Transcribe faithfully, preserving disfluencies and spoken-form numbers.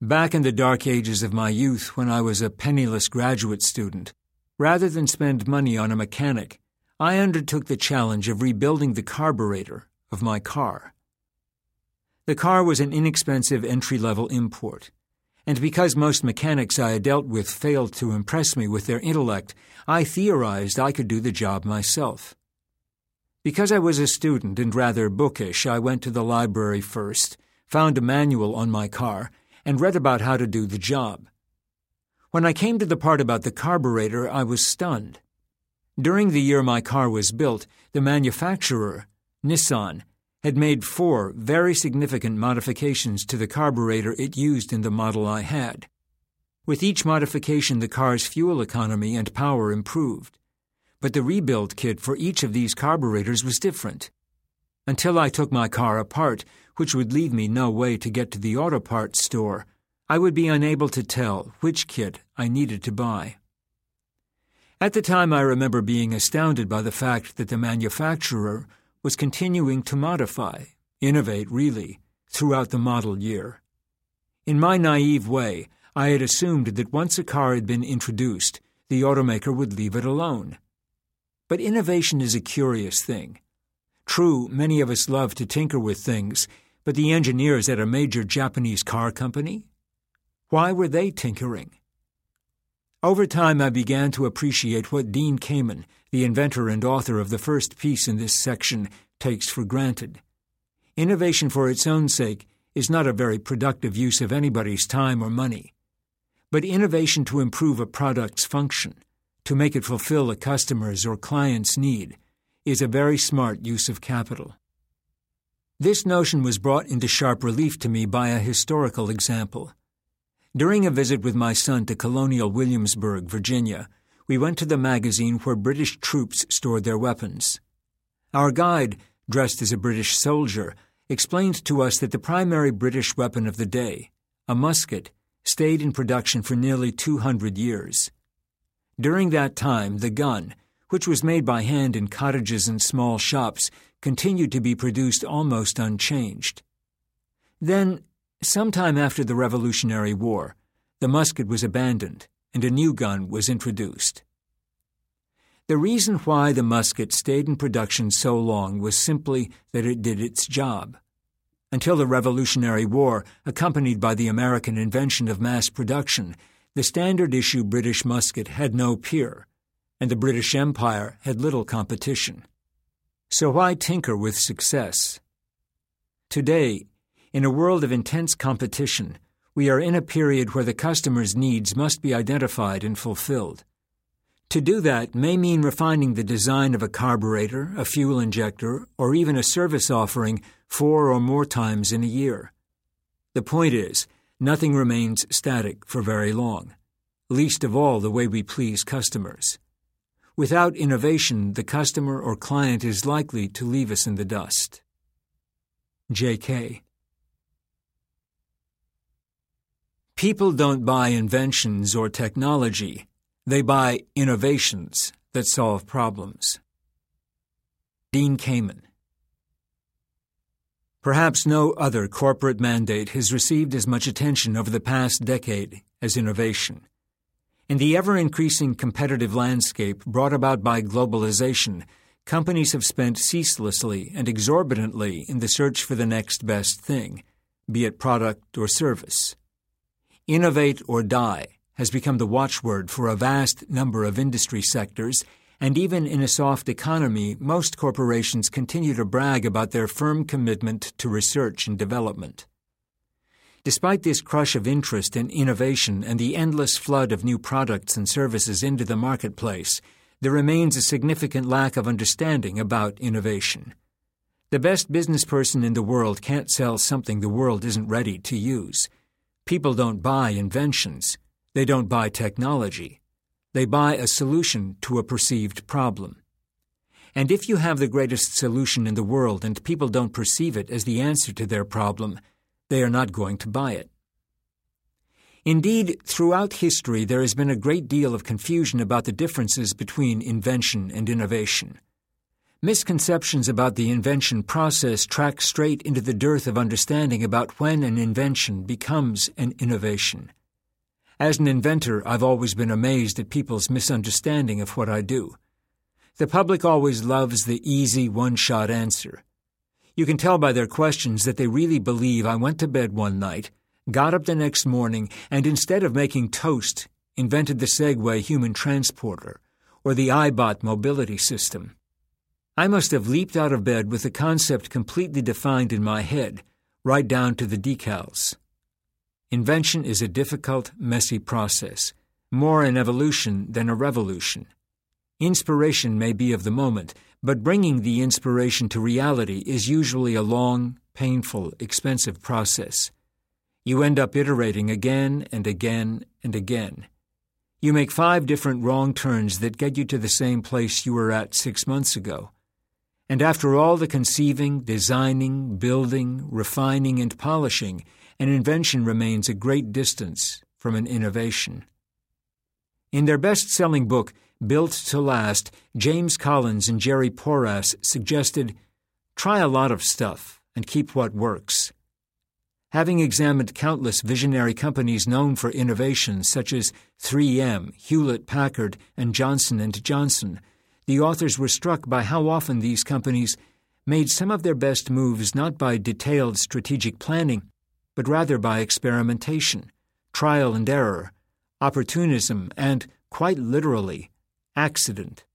Back in the dark ages of my youth, when I was a penniless graduate student, rather than spend money on a mechanic, I undertook the challenge of rebuilding the carburetor of my car. The car was an inexpensive entry-level import, and because most mechanics I had dealt with failed to impress me with their intellect, I theorized I could do the job myself. Because I was a student and rather bookish, I went to the library first, found a manual on my car, and read about how to do the job. When I came to the part about the carburetor, I was stunned. During the year my car was built, the manufacturer, Nissan, had made four very significant modifications to the carburetor it used in the model I had. With each modification, the car's fuel economy and power improved. But the rebuild kit for each of these carburetors was different. Until I took my car apart, which would leave me no way to get to the auto parts store, I would be unable to tell which kit I needed to buy. At the time, I remember being astounded by the fact that the manufacturer was continuing to modify, innovate really, throughout the model year. In my naive way, I had assumed that once a car had been introduced, the automaker would leave it alone. But innovation is a curious thing. True, many of us love to tinker with things, but the engineers at a major Japanese car company? Why were they tinkering? Over time, I began to appreciate what Dean Kamen, the inventor and author of the first piece in this section, takes for granted. Innovation for its own sake is not a very productive use of anybody's time or money. But innovation to improve a product's function, to make it fulfill a customer's or client's need, is a very smart use of capital. This notion was brought into sharp relief to me by a historical example. During a visit with my son to colonial Williamsburg, Virginia, we went to the magazine where British troops stored their weapons. Our guide, dressed as a British soldier, explained to us that the primary British weapon of the day, a musket, stayed in production for nearly two hundred years. During that time, the gun, which was made by hand in cottages and small shops, continued to be produced almost unchanged. Then, sometime after the Revolutionary War, the musket was abandoned and a new gun was introduced. The reason why the musket stayed in production so long was simply that it did its job. Until the Revolutionary War, accompanied by the American invention of mass production, the standard-issue British musket had no peer, and the British Empire had little competition. So why tinker with success? Today, in a world of intense competition, we are in a period where the customer's needs must be identified and fulfilled. To do that may mean refining the design of a carburetor, a fuel injector, or even a service offering four or more times in a year. The point is, nothing remains static for very long, least of all the way we please customers. Without innovation, the customer or client is likely to leave us in the dust. J K People don't buy inventions or technology. They buy innovations that solve problems. Dean Kamen. Perhaps no other corporate mandate has received as much attention over the past decade as innovation. In the ever-increasing competitive landscape brought about by globalization, companies have spent ceaselessly and exorbitantly in the search for the next best thing, be it product or service. Innovate or die has become the watchword for a vast number of industry sectors, and even in a soft economy, most corporations continue to brag about their firm commitment to research and development. Despite this crush of interest in innovation and the endless flood of new products and services into the marketplace, there remains a significant lack of understanding about innovation. The best business person in the world can't sell something the world isn't ready to use. People don't buy inventions. They don't buy technology. They buy a solution to a perceived problem. And if you have the greatest solution in the world and people don't perceive it as the answer to their problem, they are not going to buy it. Indeed, throughout history there has been a great deal of confusion about the differences between invention and innovation. Misconceptions about the invention process track straight into the dearth of understanding about when an invention becomes an innovation. As an inventor, I've always been amazed at people's misunderstanding of what I do. The public always loves the easy, one-shot answer. You can tell by their questions that they really believe I went to bed one night, got up the next morning, and instead of making toast, invented the Segway human transporter or the iBot mobility system. I must have leaped out of bed with the concept completely defined in my head, right down to the decals. Invention is a difficult, messy process, more an evolution than a revolution. Inspiration may be of the moment, but bringing the inspiration to reality is usually a long, painful, expensive process. You end up iterating again and again and again. You make five different wrong turns that get you to the same place you were at six months ago. And after all the conceiving, designing, building, refining, and polishing, an invention remains a great distance from an innovation. In their best-selling book, Built to Last, James Collins and Jerry Porras suggested, try a lot of stuff and keep what works. Having examined countless visionary companies known for innovations such as three M, Hewlett-Packard, and Johnson and Johnson, the authors were struck by how often these companies made some of their best moves not by detailed strategic planning, but rather by experimentation, trial and error, opportunism, and, quite literally, accident.